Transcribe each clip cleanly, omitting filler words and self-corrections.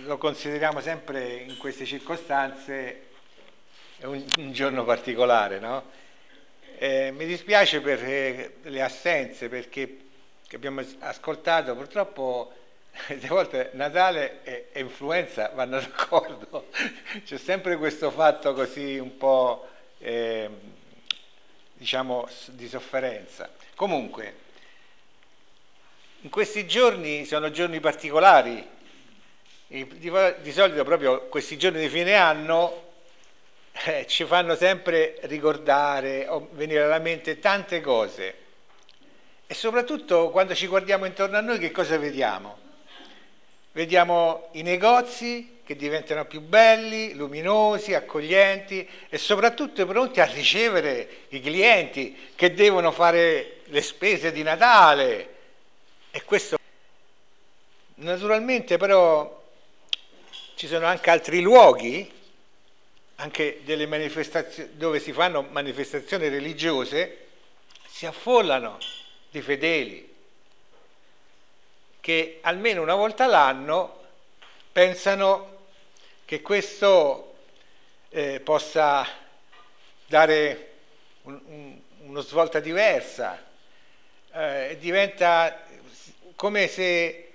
lo consideriamo sempre in queste circostanze un giorno particolare, no? Mi dispiace per le assenze, perché che abbiamo ascoltato, purtroppo delle volte Natale e influenza vanno d'accordo, c'è sempre questo fatto così un po' diciamo di sofferenza. Comunque, in questi giorni sono giorni particolari, di solito proprio questi giorni di fine anno ci fanno sempre ricordare o venire alla mente tante cose, e soprattutto quando ci guardiamo intorno a noi che cosa vediamo? Vediamo i negozi che diventano più belli, luminosi, accoglienti e soprattutto pronti a ricevere i clienti che devono fare le spese di Natale. E questo naturalmente, però ci sono anche altri luoghi, anche delle manifestazioni dove si fanno manifestazioni religiose, si affollano di fedeli che almeno una volta all'anno pensano che questo possa dare una svolta diversa, diventa come se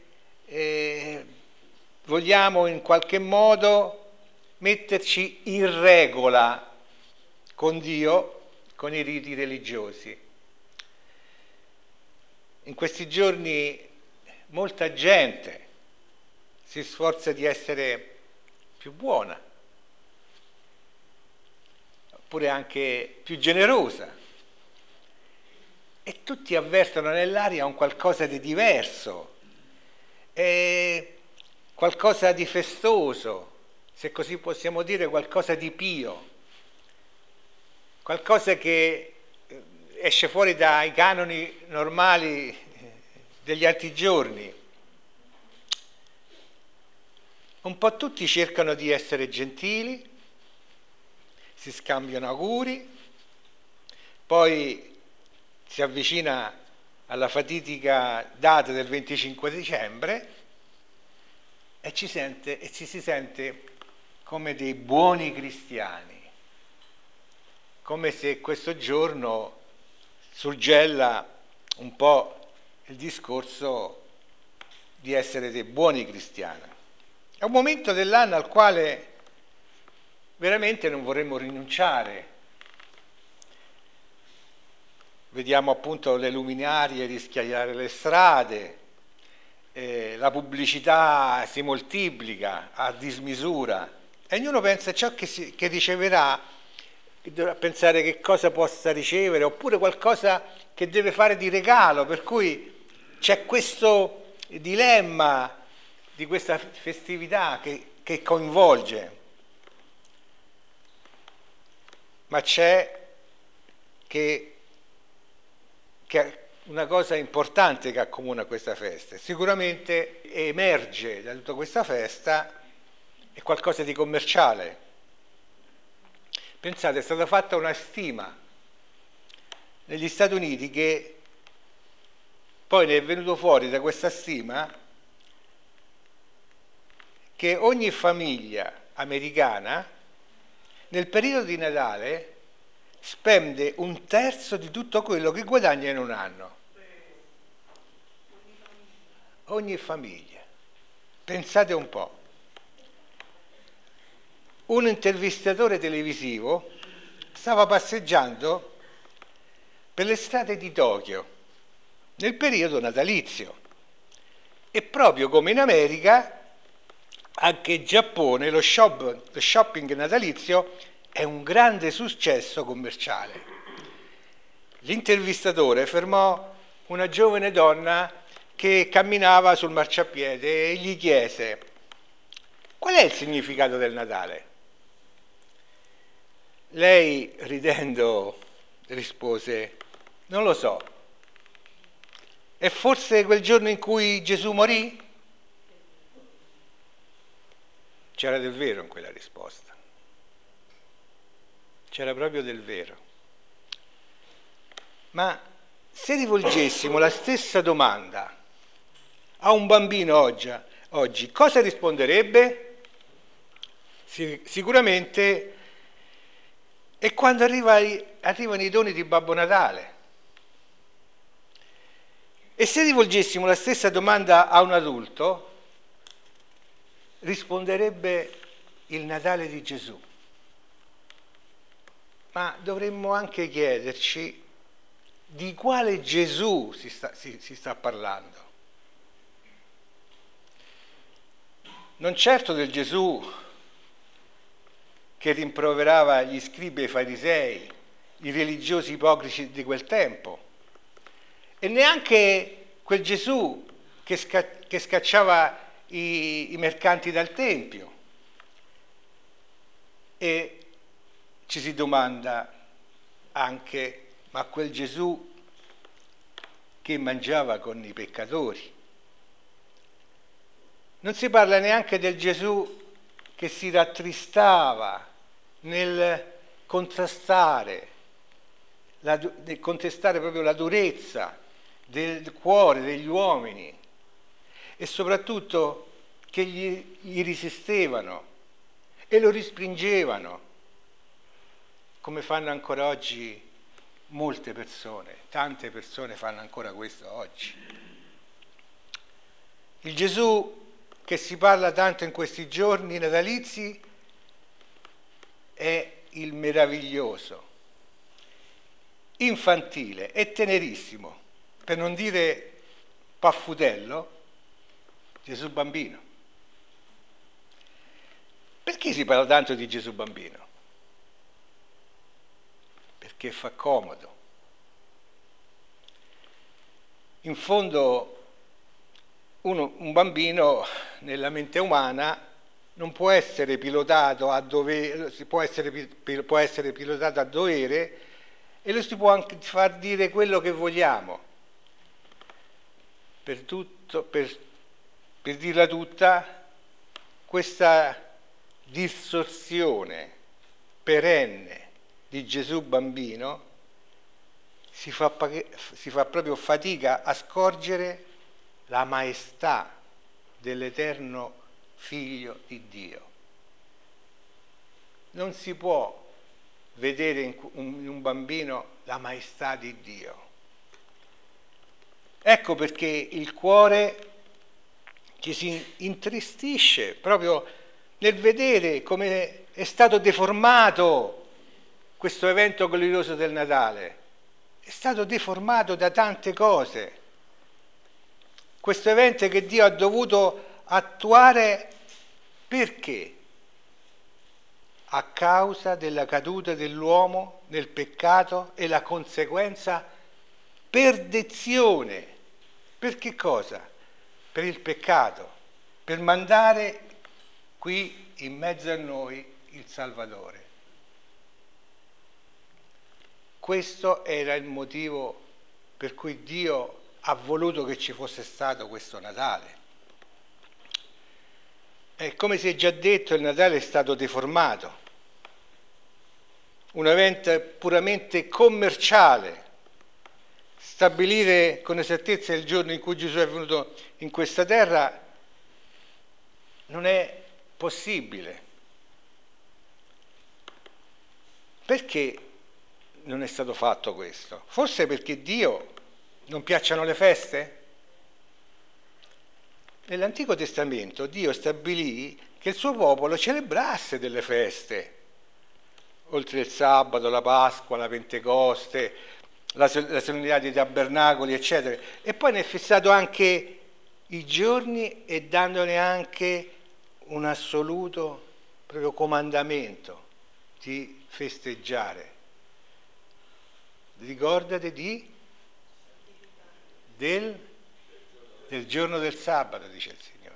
vogliamo in qualche modo metterci in regola con Dio, con i riti religiosi. In questi giorni molta gente si sforza di essere più buona, oppure anche più generosa, e tutti avvertono nell'aria un qualcosa di diverso, qualcosa di festoso, se così possiamo dire, qualcosa di pio, qualcosa che esce fuori dai canoni normali degli altri giorni. Un po' tutti cercano di essere gentili, si scambiano auguri, poi si avvicina alla fatidica data del 25 dicembre e ci si sente come dei buoni cristiani, come se questo giorno suggella un po' il discorso di essere dei buoni cristiani. È un momento dell'anno al quale veramente non vorremmo rinunciare. Vediamo appunto le luminarie rischiarare le strade, la pubblicità si moltiplica a dismisura e ognuno pensa a ciò che riceverà, che dovrà pensare che cosa possa ricevere, oppure qualcosa che deve fare di regalo, per cui c'è questo dilemma di questa festività che coinvolge. Ma c'è che una cosa importante che accomuna questa festa. Sicuramente emerge da tutta questa festa è qualcosa di commerciale. Pensate, è stata fatta una stima negli Stati Uniti che poi ne è venuto fuori da questa stima che ogni famiglia americana nel periodo di Natale spende un terzo di tutto quello che guadagna in un anno. Ogni famiglia. Pensate un po'. Un intervistatore televisivo stava passeggiando per le strade di Tokyo nel periodo natalizio e proprio come in America anche in Giappone lo shopping natalizio è un grande successo commerciale. L'intervistatore fermò una giovane donna che camminava sul marciapiede e gli chiese: qual è il significato del Natale? Lei, ridendo, rispose: non lo so. È forse quel giorno in cui Gesù morì? C'era del vero in quella risposta. C'era proprio del vero. Ma se rivolgessimo la stessa domanda a un bambino oggi, oggi, cosa risponderebbe? Sicuramente è quando arrivano i doni di Babbo Natale. E se rivolgessimo la stessa domanda a un adulto, risponderebbe il Natale di Gesù. Ma dovremmo anche chiederci di quale Gesù si sta parlando. Non certo del Gesù che rimproverava gli scribi e i farisei, i religiosi ipocriti di quel tempo, e neanche quel Gesù che scacciava i mercanti dal Tempio. E ci si domanda anche, ma quel Gesù che mangiava con i peccatori? Non si parla neanche del Gesù che si rattristava nel contrastare proprio la durezza del cuore degli uomini e soprattutto che gli resistevano e lo respingevano, come fanno ancora oggi molte persone, tante persone fanno ancora questo oggi. Il Gesù che si parla tanto in questi giorni natalizi è il meraviglioso, infantile e tenerissimo, per non dire paffutello, Gesù bambino. Perché si parla tanto di Gesù bambino? Perché fa comodo. In fondo un bambino nella mente umana non può essere pilotato a dovere, può essere pilotato a dovere e lo si può anche far dire quello che vogliamo. Per dirla tutta, questa distorsione perenne di Gesù bambino si fa proprio fatica a scorgere la maestà dell'eterno Figlio di Dio. Non si può vedere in un bambino la maestà di Dio. Ecco perché il cuore ci si intristisce proprio nel vedere come è stato deformato questo evento glorioso del Natale. È stato deformato da tante cose. Questo evento che Dio ha dovuto attuare perché? A causa della caduta dell'uomo nel peccato e la conseguenza perdizione. Per che cosa? Per il peccato, per mandare qui in mezzo a noi il Salvatore. Questo era il motivo per cui Dio ha voluto che ci fosse stato questo Natale. E come si è già detto, il Natale è stato deformato, un evento puramente commerciale. Stabilire con esattezza il giorno in cui Gesù è venuto in questa terra non è possibile. Perché non è stato fatto questo? Forse perché Dio non piacciono le feste? Nell'Antico Testamento Dio stabilì che il suo popolo celebrasse delle feste, oltre il sabato, la Pasqua, la Pentecoste, la solennità dei tabernacoli, eccetera. E poi ne è fissato anche i giorni e dandone anche un assoluto proprio comandamento di festeggiare. Ricordate del giorno del sabato, dice il Signore.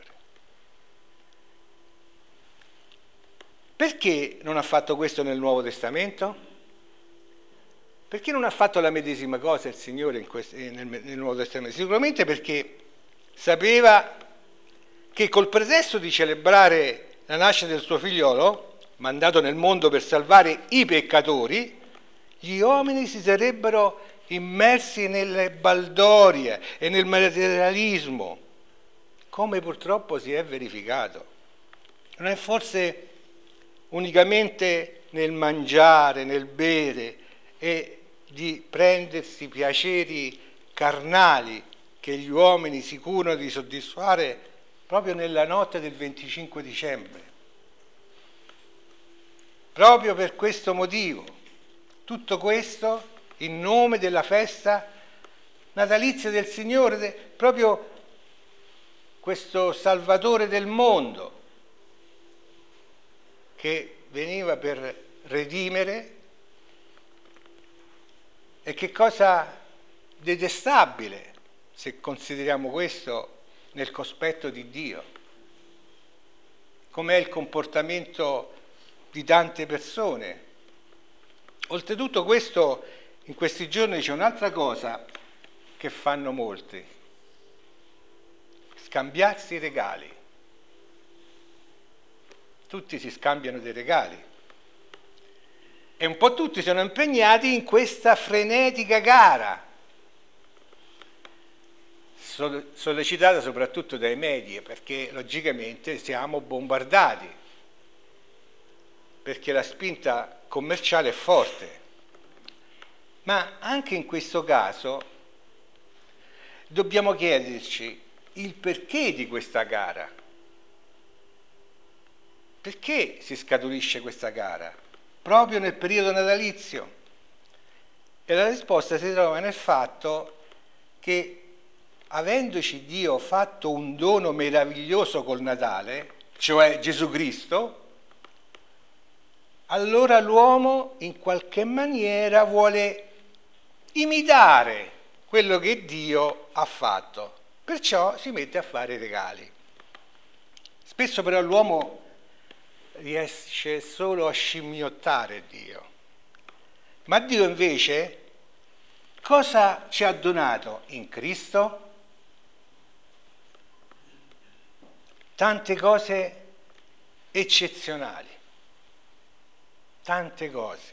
Perché non ha fatto questo nel Nuovo Testamento? Perché non ha fatto la medesima cosa il Signore nel Nuovo Testamento? Sicuramente perché sapeva che col pretesto di celebrare la nascita del suo figliolo, mandato nel mondo per salvare i peccatori, gli uomini si sarebbero immersi nelle baldorie e nel materialismo, come purtroppo si è verificato. Non è forse unicamente nel mangiare, nel bere e di prendersi piaceri carnali che gli uomini si curano di soddisfare proprio nella notte del 25 dicembre. Proprio per questo motivo, tutto questo in nome della festa natalizia del Signore, proprio questo Salvatore del mondo che veniva per redimere. E che cosa detestabile se consideriamo questo nel cospetto di Dio. Com'è il comportamento di tante persone. Oltretutto questo, in questi giorni c'è un'altra cosa che fanno molti: scambiarsi i regali. Tutti si scambiano dei regali. E un po' tutti sono impegnati in questa frenetica gara, sollecitata soprattutto dai media, perché logicamente siamo bombardati, perché la spinta commerciale è forte. Ma anche in questo caso dobbiamo chiederci il perché di questa gara. Perché si scaturisce questa gara? Proprio nel periodo natalizio. E la risposta si trova nel fatto che, avendoci Dio fatto un dono meraviglioso col Natale, cioè Gesù Cristo, allora l'uomo in qualche maniera vuole imitare quello che Dio ha fatto, perciò si mette a fare i regali. Spesso però l'uomo riesce solo a scimmiottare Dio, ma Dio invece cosa ci ha donato in Cristo? Tante cose eccezionali, tante cose.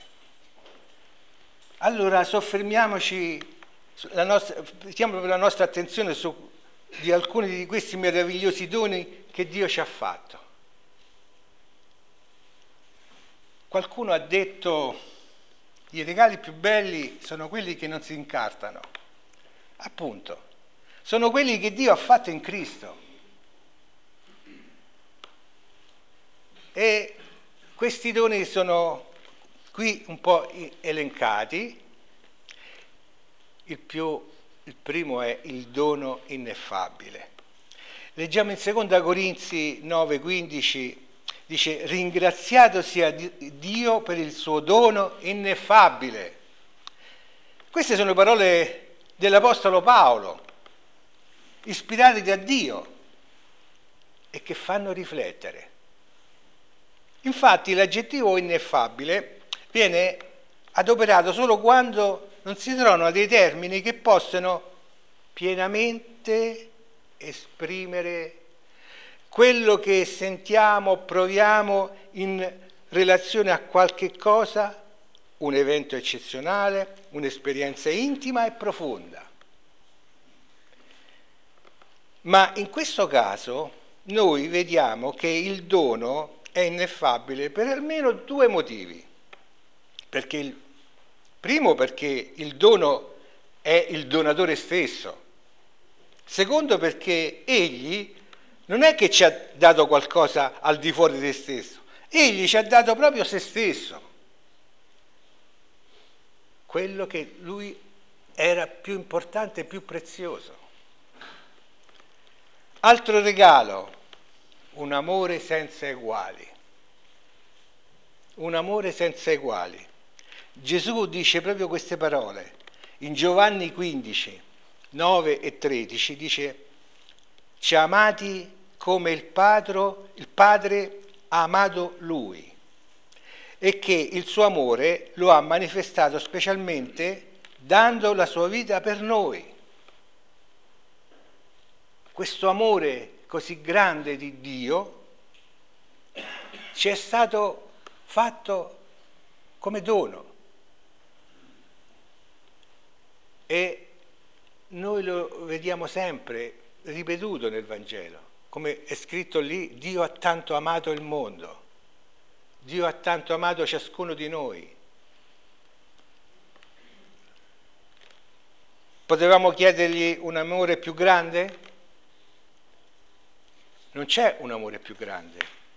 Allora soffermiamoci, mettiamo proprio la nostra attenzione su di alcuni di questi meravigliosi doni che Dio ci ha fatto. Qualcuno ha detto: i regali più belli sono quelli che non si incartano. Appunto, sono quelli che Dio ha fatto in Cristo. E questi doni sono qui un po' elencati. Il primo è il dono ineffabile. Leggiamo in 2 Corinzi 9,15, dice: ringraziato sia Dio per il suo dono ineffabile. Queste sono parole dell'Apostolo Paolo, ispirate da Dio e che fanno riflettere. Infatti l'aggettivo ineffabile viene adoperato solo quando non si trovano dei termini che possano pienamente esprimere quello che sentiamo, proviamo in relazione a qualche cosa, un evento eccezionale, un'esperienza intima e profonda. Ma in questo caso noi vediamo che il dono è ineffabile per almeno due motivi. Primo, perché il dono è il donatore stesso. Secondo, perché egli non è che ci ha dato qualcosa al di fuori di se stesso, egli ci ha dato proprio se stesso, quello che lui era più importante e più prezioso. Altro regalo, un amore senza eguali. Un amore senza eguali. Gesù dice proprio queste parole. In Giovanni 15, 9 e 13 dice: ci ha amati come il Padre ha amato Lui, e che il suo amore lo ha manifestato specialmente dando la sua vita per noi. Questo amore così grande di Dio ci è stato fatto come dono e noi lo vediamo sempre ripetuto nel Vangelo. come è scritto lì, Dio ha tanto amato il mondo, Dio ha tanto amato ciascuno di noi. Potevamo chiedergli un amore più grande? Non c'è un amore più grande.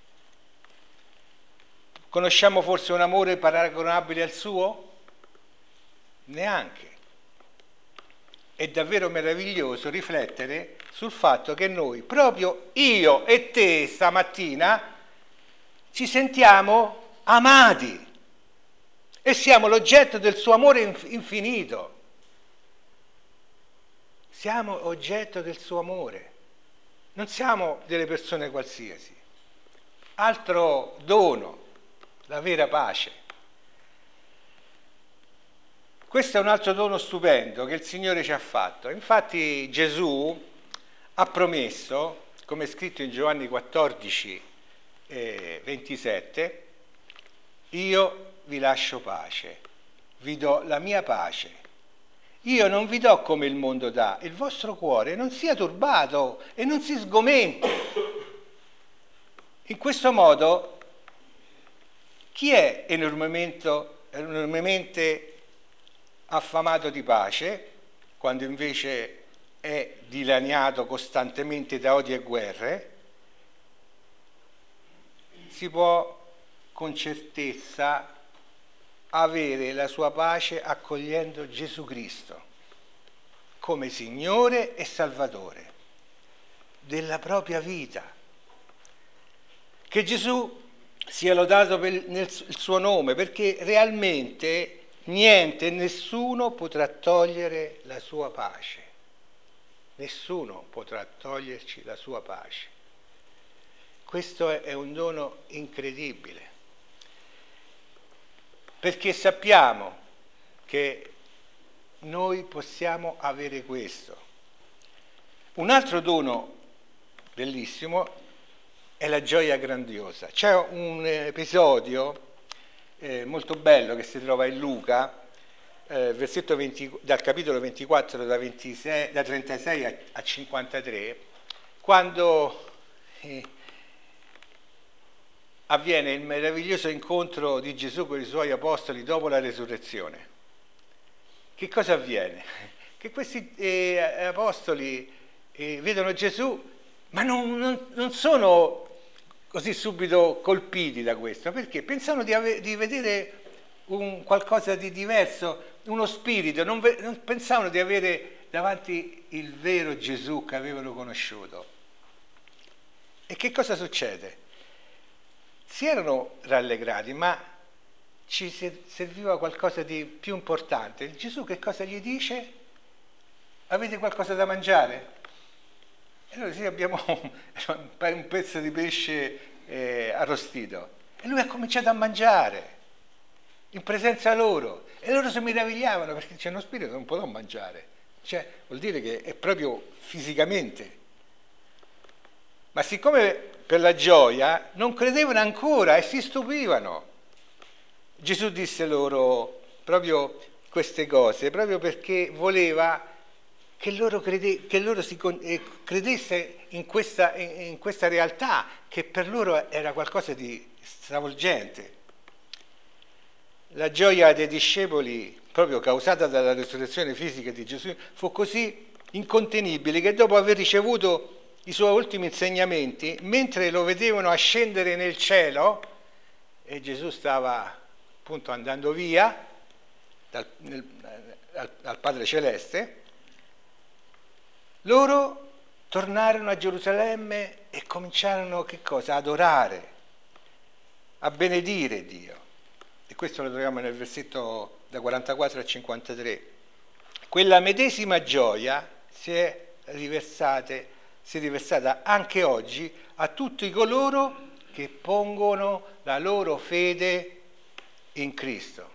Conosciamo forse un amore paragonabile al suo? Neanche. È davvero meraviglioso riflettere sul fatto che noi, proprio io e te stamattina, ci sentiamo amati e siamo l'oggetto del suo amore infinito. Siamo oggetto del suo amore, non siamo delle persone qualsiasi. Altro dono, la vera pace. Questo è un altro dono stupendo che il Signore ci ha fatto. Infatti Gesù ha promesso, come è scritto in Giovanni 14, 27, io vi lascio pace, vi do la mia pace. Io non vi do come il mondo dà, il vostro cuore non sia turbato e non si sgomenti. In questo modo, chi è enormemente affamato di pace, quando invece è dilaniato costantemente da odi e guerre, si può con certezza avere la sua pace accogliendo Gesù Cristo come Signore e Salvatore della propria vita. Che Gesù sia lodato nel suo nome, perché realmente niente e nessuno potrà togliere la sua pace. Nessuno potrà toglierci la sua pace. Questo è un dono incredibile, perché sappiamo che noi possiamo avere questo. Un altro dono bellissimo è la gioia grandiosa. C'è un episodio molto bello che si trova in Luca, versetto 20, dal capitolo 24, da 36 a 53, quando avviene il meraviglioso incontro di Gesù con i suoi apostoli dopo la resurrezione. Che cosa avviene? Che questi apostoli vedono Gesù, ma non sono così subito colpiti da questo, perché pensano di vedere qualcosa di diverso, uno spirito, non pensavano di avere davanti il vero Gesù che avevano conosciuto. E che cosa succede? Si erano rallegrati, ma ci serviva qualcosa di più importante. Gesù che cosa gli dice? Avete qualcosa da mangiare? E allora sì, abbiamo un pezzo di pesce arrostito. E lui ha cominciato a mangiare in presenza loro. E loro si meravigliavano perché c'è uno spirito, non può mangiare. Cioè, vuol dire che è proprio fisicamente. Ma siccome per la gioia non credevano ancora e si stupivano, Gesù disse loro proprio queste cose, proprio perché voleva che loro credesse in questa realtà, che per loro era qualcosa di stravolgente. La gioia dei discepoli, proprio causata dalla risurrezione fisica di Gesù, fu così incontenibile che dopo aver ricevuto i suoi ultimi insegnamenti, mentre lo vedevano ascendere nel cielo, e Gesù stava appunto andando via al Padre Celeste, loro tornarono a Gerusalemme e cominciarono che cosa? Ad adorare, a benedire Dio. E questo lo troviamo nel versetto da 44 a 53. Quella medesima gioia si è riversata anche oggi a tutti coloro che pongono la loro fede in Cristo,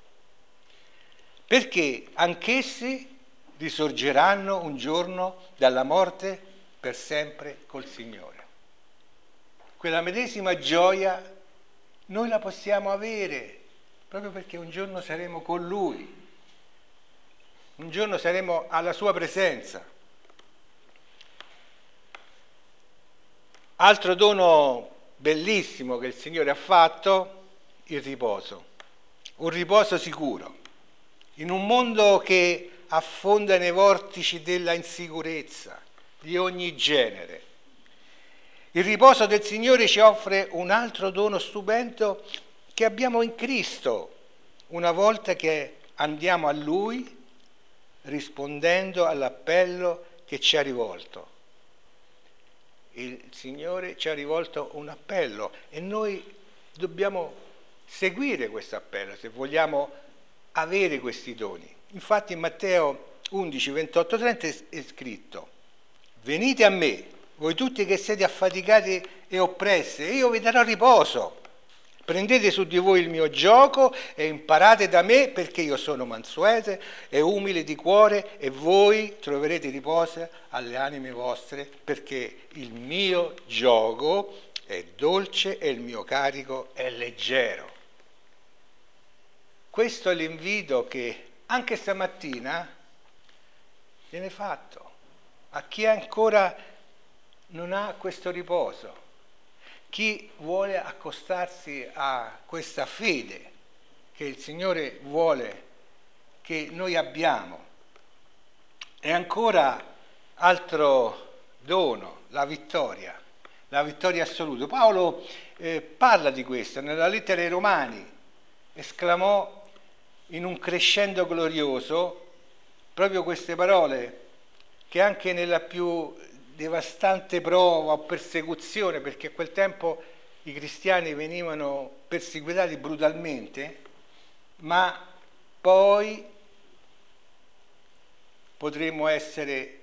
perché anch'essi risorgeranno un giorno dalla morte per sempre col Signore. Quella medesima gioia noi la possiamo avere proprio perché un giorno saremo con Lui, un giorno saremo alla Sua presenza. Altro dono bellissimo che il Signore ha fatto, il riposo. Un riposo sicuro. In un mondo che affonda nei vortici della insicurezza di ogni genere. Il riposo del Signore ci offre un altro dono stupendo che abbiamo in Cristo, una volta che andiamo a Lui rispondendo all'appello che ci ha rivolto. Il Signore ci ha rivolto un appello e noi dobbiamo seguire questo appello se vogliamo avere questi doni. Infatti in Matteo 11, 28, 30 è scritto: venite a me, voi tutti che siete affaticati e oppressi, e io vi darò riposo. Prendete su di voi il mio giogo e imparate da me, perché io sono mansueto e umile di cuore, e voi troverete riposo alle anime vostre, perché il mio giogo è dolce e il mio carico è leggero. Questo è l'invito che anche stamattina viene fatto a chi ancora non ha questo riposo. Chi vuole accostarsi a questa fede che il Signore vuole che noi abbiamo. E ancora altro dono, la vittoria assoluta. Paolo parla di questo nella lettera ai Romani, esclamò in un crescendo glorioso proprio queste parole, che anche nella più devastante prova o persecuzione, perché a quel tempo i cristiani venivano perseguitati brutalmente, ma poi potremmo essere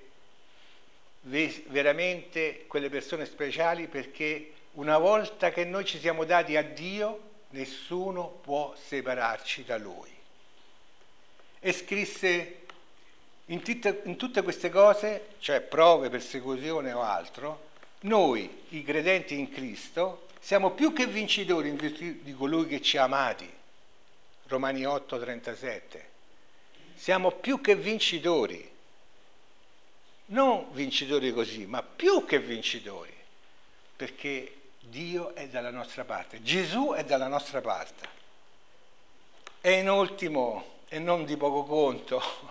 veramente quelle persone speciali, perché una volta che noi ci siamo dati a Dio, nessuno può separarci da Lui. E scrisse in tutte queste cose, cioè prove, persecuzione o altro, noi, i credenti in Cristo, siamo più che vincitori in virtù di colui che ci ha amati. Romani 8, 37. Siamo più che vincitori. Non vincitori così, ma più che vincitori. Perché Dio è dalla nostra parte, Gesù è dalla nostra parte. E in ultimo, e non di poco conto,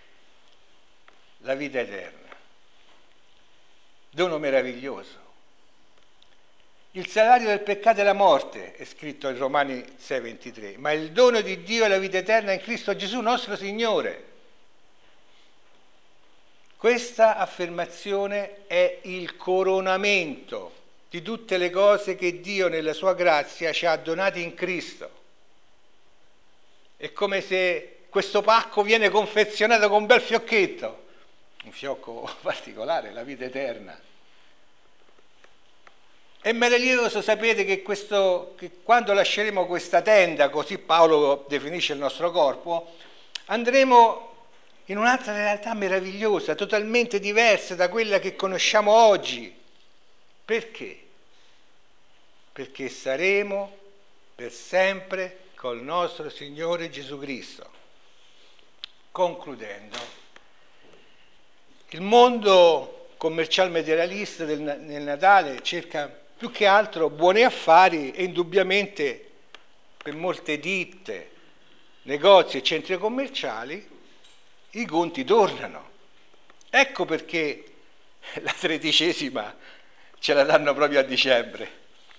la vita eterna. Dono meraviglioso. Il salario del peccato è la morte, è scritto in Romani 6,23, ma il dono di Dio è la vita eterna in Cristo Gesù nostro Signore. Questa affermazione è il coronamento di tutte le cose che Dio nella sua grazia ci ha donate in Cristo. È come se questo pacco viene confezionato con un bel fiocchetto, un fiocco particolare, la vita eterna. È meraviglioso sapere che quando lasceremo questa tenda, così Paolo definisce il nostro corpo, andremo in un'altra realtà meravigliosa, totalmente diversa da quella che conosciamo oggi. Perché? Perché saremo per sempre col nostro Signore Gesù Cristo. Concludendo, il mondo commerciale materialista nel Natale cerca più che altro buoni affari e indubbiamente per molte ditte, negozi e centri commerciali i conti tornano. Ecco perché la 13ª ce la danno proprio a dicembre.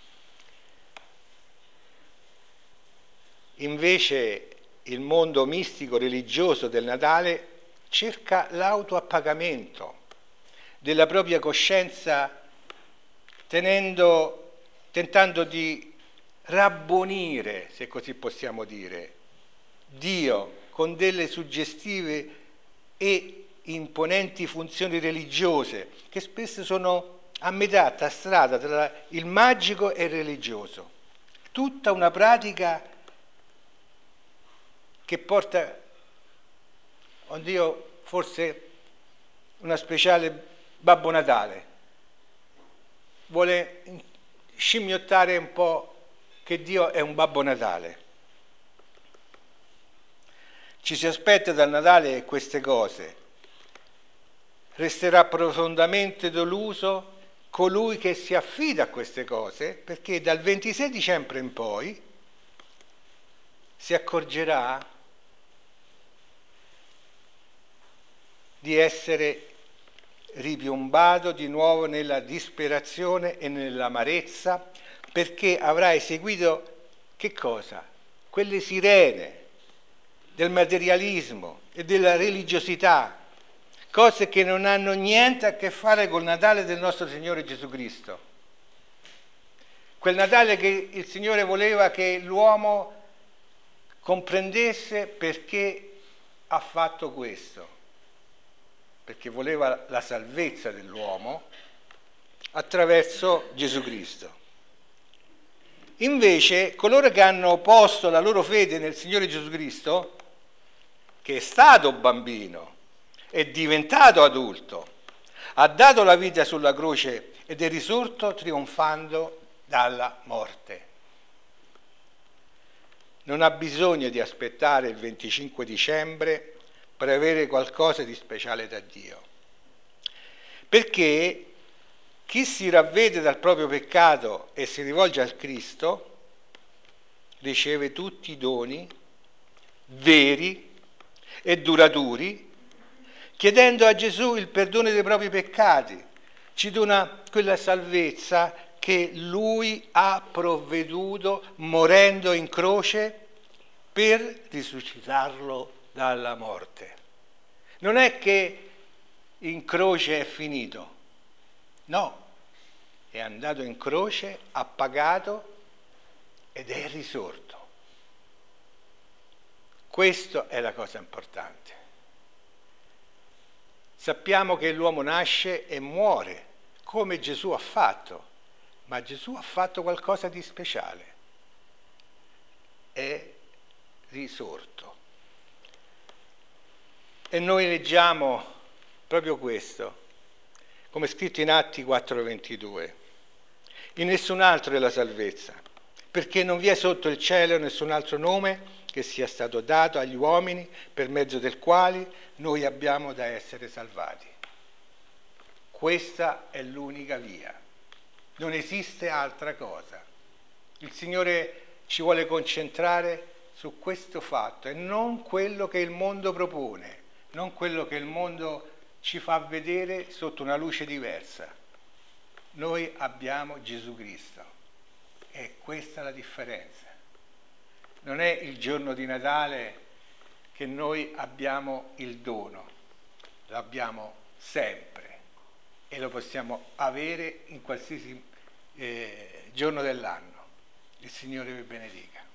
Invece il mondo mistico religioso del Natale cerca l'autoappagamento della propria coscienza, tentando di rabbonire, se così possiamo dire, Dio con delle suggestive e imponenti funzioni religiose che spesso sono a metà, tra strada tra il magico e il religioso. Tutta una pratica che porta, oddio, forse una speciale Babbo Natale. Vuole scimmiottare un po' che Dio è un Babbo Natale. Ci si aspetta dal Natale queste cose. Resterà profondamente deluso colui che si affida a queste cose, perché dal 26 dicembre in poi si accorgerà di essere ripiombato di nuovo nella disperazione e nell'amarezza, perché avrà eseguito che cosa? Quelle sirene del materialismo e della religiosità, cose che non hanno niente a che fare col Natale del nostro Signore Gesù Cristo. Quel Natale che il Signore voleva che l'uomo comprendesse perché ha fatto questo, perché voleva la salvezza dell'uomo attraverso Gesù Cristo. Invece, coloro che hanno posto la loro fede nel Signore Gesù Cristo, che è stato bambino, è diventato adulto, ha dato la vita sulla croce ed è risorto trionfando dalla morte. Non ha bisogno di aspettare il 25 dicembre per avere qualcosa di speciale da Dio. Perché chi si ravvede dal proprio peccato e si rivolge al Cristo riceve tutti i doni veri e duraturi, chiedendo a Gesù il perdono dei propri peccati. Ci dona quella salvezza che Lui ha provveduto morendo in croce per risuscitarlo dalla morte. Non è che in croce è finito, no, è andato in croce, ha pagato ed è risorto. Questa è la cosa importante. Sappiamo che l'uomo nasce e muore, come Gesù ha fatto, ma Gesù ha fatto qualcosa di speciale. È risorto. E noi leggiamo proprio questo, come scritto in Atti 4:22. In nessun altro è la salvezza, perché non vi è sotto il cielo nessun altro nome che sia stato dato agli uomini per mezzo del quale noi abbiamo da essere salvati. Questa è l'unica via, non esiste altra cosa. Il Signore ci vuole concentrare su questo fatto e non quello che il mondo propone, non quello che il mondo ci fa vedere sotto una luce diversa. Noi abbiamo Gesù Cristo e questa è la differenza. Non è il giorno di Natale che noi abbiamo il dono, lo abbiamo sempre e lo possiamo avere in qualsiasi giorno dell'anno. Il Signore vi benedica.